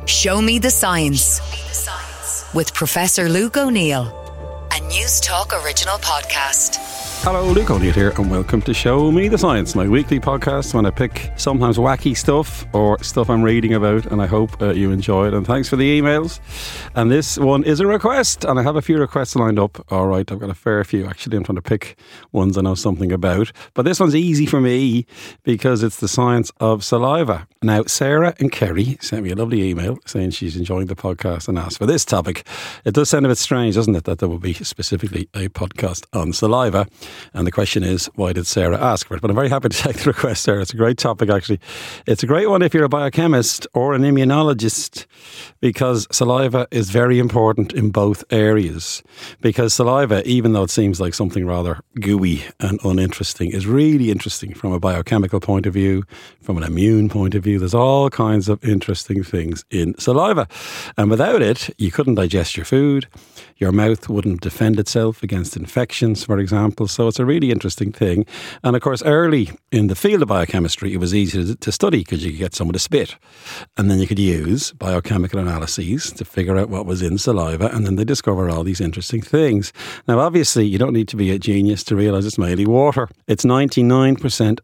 Show Me the Science with Professor Luke O'Neill, a News Talk original podcast. Hello, Luke O'Neill here, and welcome to Show Me the Science, my weekly podcast when I pick sometimes wacky stuff or stuff I'm reading about, and I hope you enjoy it. And thanks for the emails. And this one is a request, and I have a few requests lined up. All right, I've got a fair few actually. I'm trying to pick ones I know something about, but this one's easy for me because it's the science of saliva. Now, Sarah and Kerry sent me a lovely email saying she's enjoying the podcast and asked for this topic. It does sound a bit strange, doesn't it, that there will be specifically a podcast on saliva. And the question is, why did Sarah ask for it? But I'm very happy to take the request, Sarah. It's a great topic, actually. It's a great one if you're a biochemist or an immunologist, because saliva is very important in both areas. Because saliva, even though it seems like something rather gooey and uninteresting, is really interesting from a biochemical point of view, from an immune point of view. There's all kinds of interesting things in saliva. And without it, you couldn't digest your food. Your mouth wouldn't defend itself against infections, for example. So it's a really interesting thing. And of course, early in the field of biochemistry, it was easy to study because you could get someone to spit. And then you could use biochemical analyses to figure out what was in saliva. And then they discover all these interesting things. Now, obviously, you don't need to be a genius to realise it's mainly water. It's 99%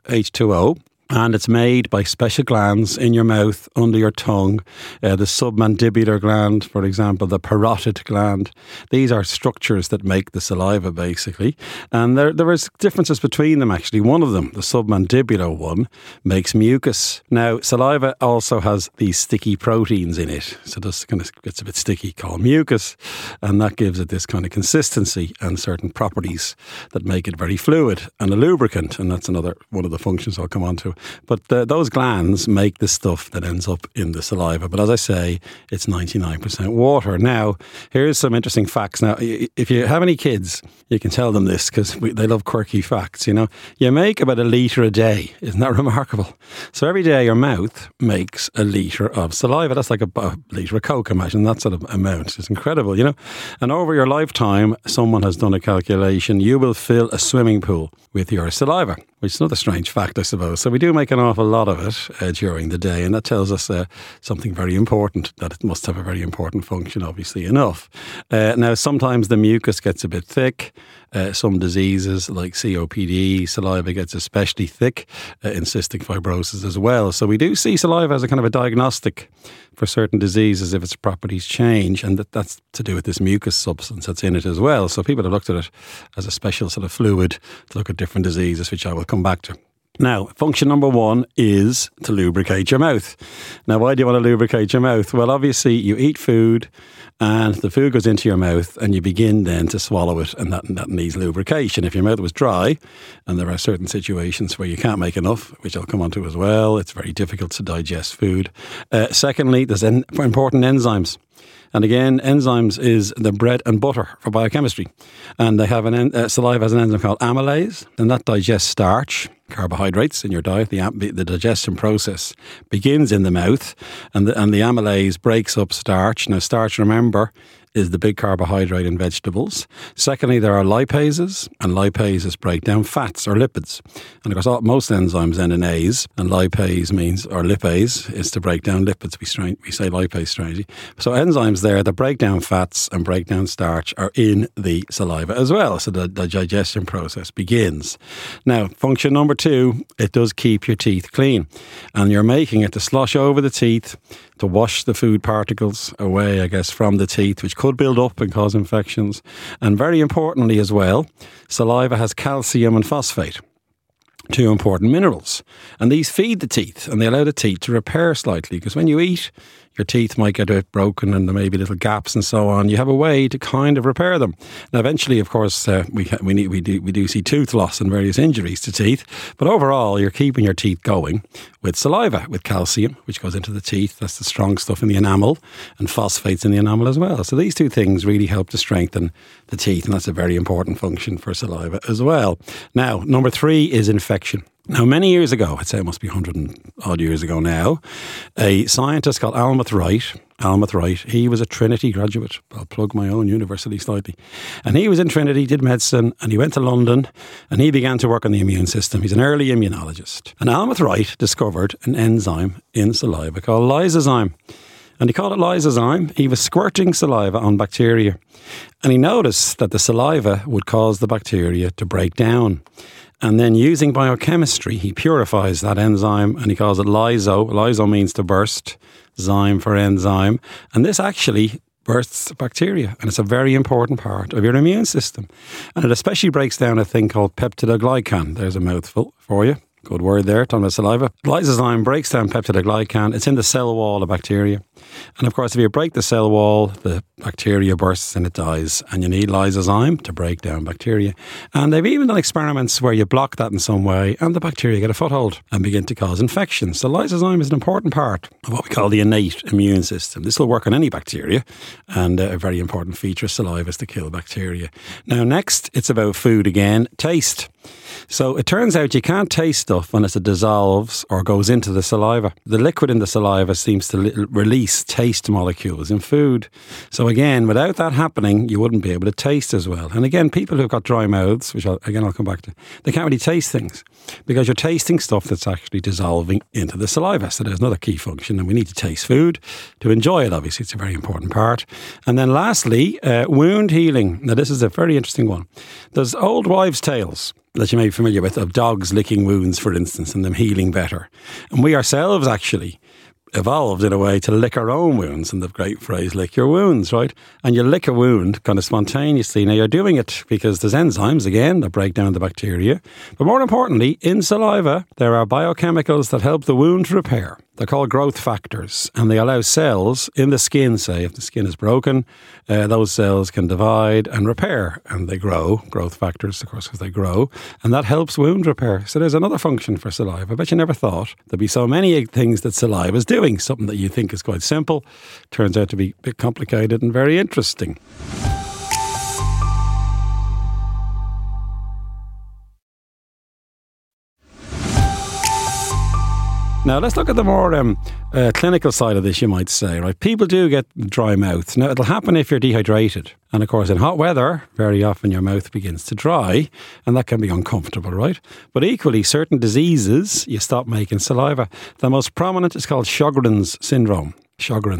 H2O. And it's made by special glands in your mouth, under your tongue, the submandibular gland, for example, the parotid gland. These are structures that make the saliva, basically. And there is differences between them, actually. One of them, the submandibular one, makes mucus. Now, saliva also has these sticky proteins in it. So this kind of gets a bit sticky, called mucus. And that gives it this kind of consistency and certain properties that make it very fluid and a lubricant. And that's another one of the functions I'll come on to. But those glands make the stuff that ends up in the saliva. But as I say, it's 99% water. Now, here's some interesting facts. Now, if you have any kids, you can tell them this because they love quirky facts, you know. You make about 1 litre a day. Isn't that remarkable? So every day your mouth makes 1 litre of saliva. That's like a litre of Coke, imagine that sort of amount. It's incredible, you know. And over your lifetime, someone has done a calculation. You will fill a swimming pool with your saliva, which is another strange fact, I suppose. So we do make an awful lot of it during the day, and that tells us something very important, that it must have a very important function, obviously enough. Now, sometimes the mucus gets a bit thick. Some diseases like COPD, saliva gets especially thick, in cystic fibrosis as well. So we do see saliva as a kind of a diagnostic for certain diseases if its properties change, and that's to do with this mucus substance that's in it as well. So people have looked at it as a special sort of fluid to look at different diseases, which I will come back to. Now, function number 1 is to lubricate your mouth. Now, why do you want to lubricate your mouth? Well, obviously, you eat food and the food goes into your mouth and you begin then to swallow it, and that needs lubrication. If your mouth was dry, and there are certain situations where you can't make enough, which I'll come on to as well, it's very difficult to digest food. Secondly, there's important enzymes. And again, enzymes is the bread and butter for biochemistry. And they have saliva has an enzyme called amylase, and that digests starch, carbohydrates in your diet. The digestion process begins in the mouth, and the amylase breaks up starch. Now, starch, remember, is the big carbohydrate in vegetables. Secondly, there are lipases, and lipases break down fats or lipids. And of course, most enzymes end in A's, and lipase means, or lipase, is to break down lipids. We say lipase strangely. So enzymes there that break down fats and break down starch are in the saliva as well. So the digestion process begins. Now, function number 2, it does keep your teeth clean. And you're making it to slosh over the teeth, to wash the food particles away, I guess, from the teeth, which could build up and cause infections. And very importantly as well, saliva has calcium and phosphate, 2 important minerals. And these feed the teeth, and they allow the teeth to repair slightly, because when you eat, your teeth might get a bit broken and there may be little gaps and so on. You have a way to kind of repair them. Now, eventually, of course, we do see tooth loss and various injuries to teeth. But overall, you're keeping your teeth going with saliva, with calcium, which goes into the teeth. That's the strong stuff in the enamel, and phosphates in the enamel as well. So these 2 things really help to strengthen the teeth, and that's a very important function for saliva as well. Now, number 3 is infection. Now, many years ago, I'd say it must be 100 and odd years ago now, a scientist called Almut Wright, he was a Trinity graduate. I'll plug my own university slightly. And he was in Trinity, did medicine, and he went to London, and he began to work on the immune system. He's an early immunologist. And Almut Wright discovered an enzyme in saliva called lysozyme. And he called it lysozyme. He was squirting saliva on bacteria. And he noticed that the saliva would cause the bacteria to break down. And then using biochemistry, he purifies that enzyme and he calls it lyso. Lyso means to burst, zyme for enzyme. And this actually bursts bacteria, and it's a very important part of your immune system. And it especially breaks down a thing called peptidoglycan. There's a mouthful for you. Good word there, talking about saliva. Lysozyme breaks down peptidoglycan. It's in the cell wall of bacteria. And of course, if you break the cell wall, the bacteria bursts and it dies. And you need lysozyme to break down bacteria. And they've even done experiments where you block that in some way and the bacteria get a foothold and begin to cause infections. So lysozyme is an important part of what we call the innate immune system. This will work on any bacteria. And a very important feature of saliva is to kill bacteria. Now, next, it's about food again. Taste. So it turns out you can't taste stuff unless it dissolves or goes into the saliva. The liquid in the saliva seems to release taste molecules in food. So again, without that happening, you wouldn't be able to taste as well. And again, people who've got dry mouths, which I'll come back to, they can't really taste things because you're tasting stuff that's actually dissolving into the saliva. So there's another key function, and we need to taste food to enjoy it. Obviously, it's a very important part. And then lastly, wound healing. Now, this is a very interesting one. There's old wives' tales that you may be familiar with, of dogs licking wounds, for instance, and them healing better. And we ourselves actually evolved in a way to lick our own wounds, and the great phrase, lick your wounds, right? And you lick a wound kind of spontaneously. Now, you're doing it because there's enzymes, again, that break down the bacteria. But more importantly, in saliva, there are biochemicals that help the wound to repair. They're called growth factors, and they allow cells in the skin, say, if the skin is broken, those cells can divide and repair, and they grow. Growth factors, of course, because they grow, and that helps wound repair. So there's another function for saliva. I bet you never thought there'd be so many things that saliva is doing. Something that you think is quite simple turns out to be a bit complicated and very interesting. Now, let's look at the more clinical side of this, you might say, right? People do get dry mouth. Now, it'll happen if you're dehydrated. And of course, in hot weather, very often your mouth begins to dry, and that can be uncomfortable, right? But equally, certain diseases, you stop making saliva. The most prominent is called Sjogren's syndrome. Sjogren,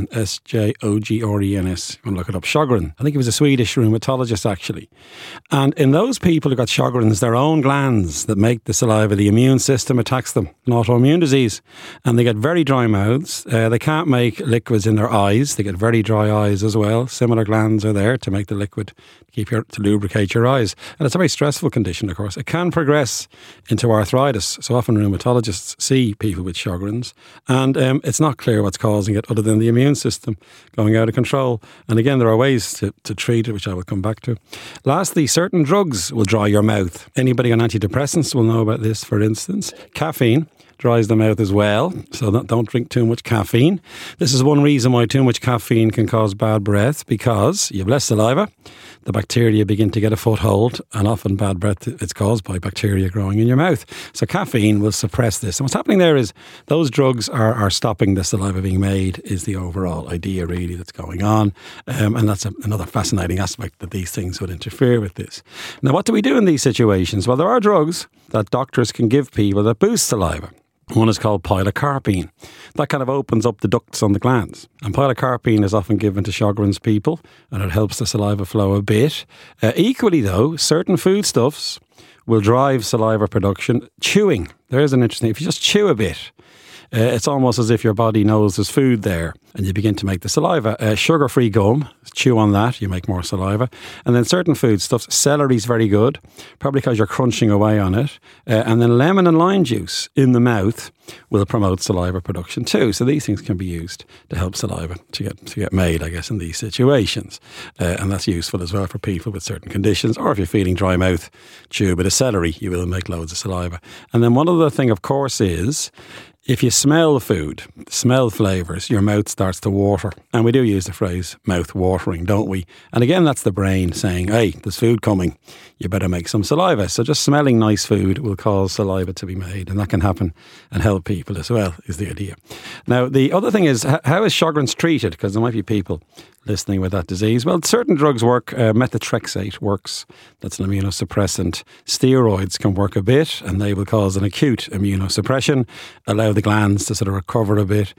S-J-O-G-R-E-N-S. You want to look it up. Sjogren. I think he was a Swedish rheumatologist, actually. And in those people who got Sjogren's, their own glands that make the saliva, the immune system attacks them. An autoimmune disease. And they get very dry mouths. They can't make liquids in their eyes. They get very dry eyes as well. Similar glands are there to make the liquid, to lubricate your eyes. And it's a very stressful condition, of course. It can progress into arthritis. So often rheumatologists see people with Sjogren's. And it's not clear what's causing it other than the immune system going out of control. And again, there are ways to treat it, which I will come back to. Lastly, certain drugs will dry your mouth. Anybody on antidepressants will know about this, for instance. Caffeine dries the mouth as well, so don't drink too much caffeine. This is one reason why too much caffeine can cause bad breath, because you have less saliva, the bacteria begin to get a foothold, and often bad breath is caused by bacteria growing in your mouth. So caffeine will suppress this. And what's happening there is those drugs are stopping the saliva being made, is the overall idea really that's going on. And that's another fascinating aspect, that these things would interfere with this. Now, what do we do in these situations? Well, there are drugs that doctors can give people that boost saliva. One is called pilocarpine. That kind of opens up the ducts on the glands. And pilocarpine is often given to Sjogren's people, and it helps the saliva flow a bit. Equally, though, certain foodstuffs will drive saliva production. Chewing. There's an interesting... If you just chew a bit, it's almost as if your body knows there's food there, and you begin to make the saliva. Sugar-free gum, chew on that, you make more saliva. And then certain foodstuffs, celery's very good, probably because you're crunching away on it. And then lemon and lime juice in the mouth will promote saliva production too. So these things can be used to help saliva to get made, I guess, in these situations. And that's useful as well for people with certain conditions. Or if you're feeling dry mouth, chew a bit of celery, you will make loads of saliva. And then one other thing, of course, is if you smell food, smell flavours, your mouth starts to water. And we do use the phrase mouth watering, don't we? And again, that's the brain saying, hey, there's food coming. You better make some saliva. So just smelling nice food will cause saliva to be made. And that can happen and help people as well, is the idea. Now, the other thing is, how is Sjogren's treated? Because there might be people listening with that disease. Well, certain drugs work. Methotrexate works. That's an immunosuppressant. Steroids can work a bit, and they will cause an acute immunosuppression, allow the glands to sort of recover a bit.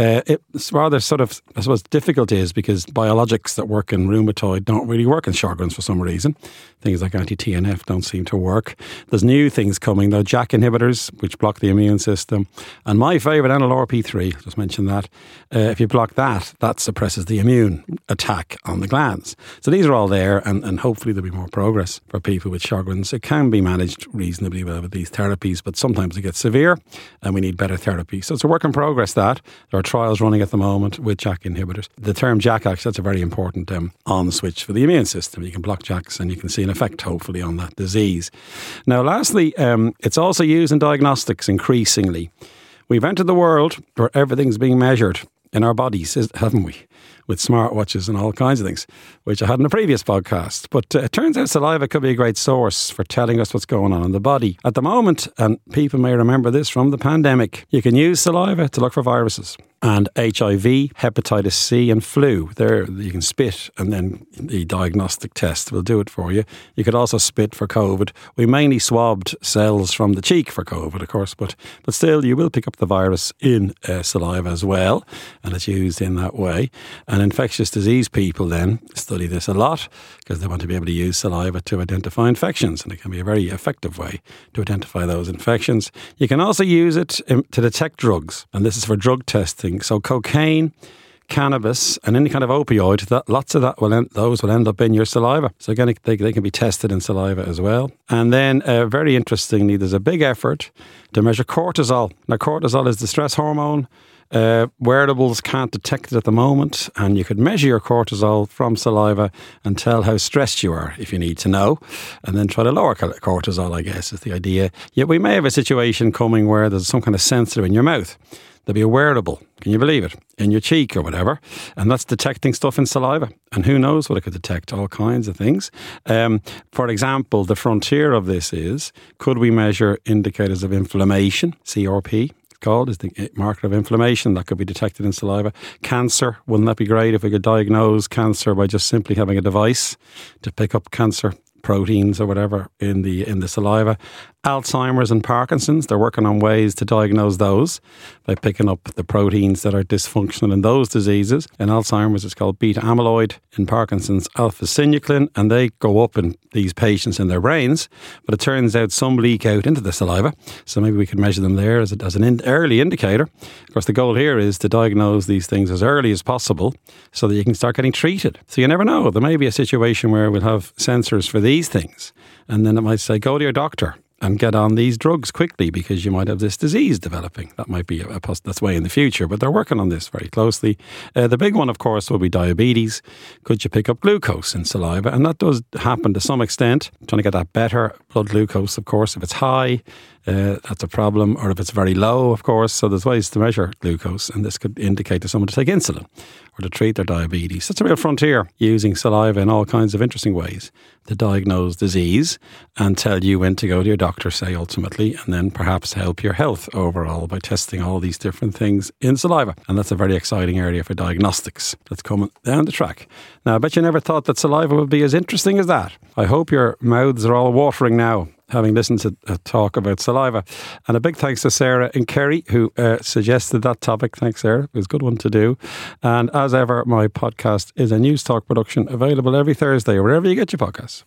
It's rather sort of, I suppose, difficult is because biologics that work in rheumatoid don't really work in Sjogren's for some reason. Things like anti-TNF don't seem to work. There's new things coming though, JAK inhibitors, which block the immune system. And my favourite, NLRP3, just mentioned that. If you block that, that suppresses the immune attack on the glands. So these are all there, and hopefully there'll be more progress for people with Sjogren's. It can be managed reasonably well with these therapies, but sometimes it gets severe and we need better therapy. So it's a work in progress that. There are trials running at the moment with JAK inhibitors. The term JAK, actually, that's a very important on switch for the immune system. You can block JAKs and you can see an effect, hopefully, on that disease. Now, lastly, it's also used in diagnostics increasingly. We've entered the world where everything's being measured in our bodies, haven't we? With smartwatches and all kinds of things, which I had in a previous podcast. But it turns out saliva could be a great source for telling us what's going on in the body. At the moment, and people may remember this from the pandemic, you can use saliva to look for viruses. And HIV, hepatitis C and flu. There you can spit and then the diagnostic test will do it for you. You could also spit for COVID. We mainly swabbed cells from the cheek for COVID, of course, but still you will pick up the virus in saliva as well, and it's used in that way. And infectious disease people then study this a lot because they want to be able to use saliva to identify infections, and it can be a very effective way to identify those infections. You can also use it to detect drugs, and this is for drug testing. So cocaine, cannabis and any kind of opioid, lots of that will end up in your saliva. So again, they can be tested in saliva as well. And then very interestingly, there's a big effort to measure cortisol. Now cortisol is the stress hormone. Wearables can't detect it at the moment, and you could measure your cortisol from saliva and tell how stressed you are if you need to know, and then try to lower cortisol, I guess, is the idea. Yet we may have a situation coming where there's some kind of sensor in your mouth. There'll be a wearable, can you believe it, in your cheek or whatever, and that's detecting stuff in saliva. And who knows what it could detect, all kinds of things. For example, the frontier of this is, could we measure indicators of inflammation, CRP? Called is the marker of inflammation that could be detected in saliva. Cancer, wouldn't that be great if we could diagnose cancer by just simply having a device to pick up cancer proteins or whatever in the saliva. Alzheimer's and Parkinson's, they're working on ways to diagnose those by picking up the proteins that are dysfunctional in those diseases. In Alzheimer's, it's called beta amyloid. In Parkinson's, alpha-synuclein, and they go up in these patients in their brains. But it turns out some leak out into the saliva, so maybe we could measure them there as an early indicator. Of course, the goal here is to diagnose these things as early as possible so that you can start getting treated. So you never know. There may be a situation where we'll have sensors for these things, and then it might say, go to your doctor and get on these drugs quickly because you might have this disease developing. That might be that's way in the future, but they're working on this very closely. The big one, of course, will be diabetes. Could you pick up glucose in saliva? And that does happen to some extent. Trying to get that better blood glucose, of course. If it's high, that's a problem, or if it's very low, of course. So there's ways to measure glucose, and this could indicate to someone to take insulin or to treat their diabetes. That's a real frontier, using saliva in all kinds of interesting ways to diagnose disease and tell you when to go to your doctor, say, ultimately, and then perhaps help your health overall by testing all these different things in saliva. And that's a very exciting area for diagnostics that's coming down the track. Now, I bet you never thought that saliva would be as interesting as that. I hope your mouths are all watering now, having listened to a talk about saliva. And a big thanks to Sarah and Kerry, who suggested that topic. Thanks, Sarah. It was a good one to do. And as ever, my podcast is a News Talk production, available every Thursday, wherever you get your podcasts.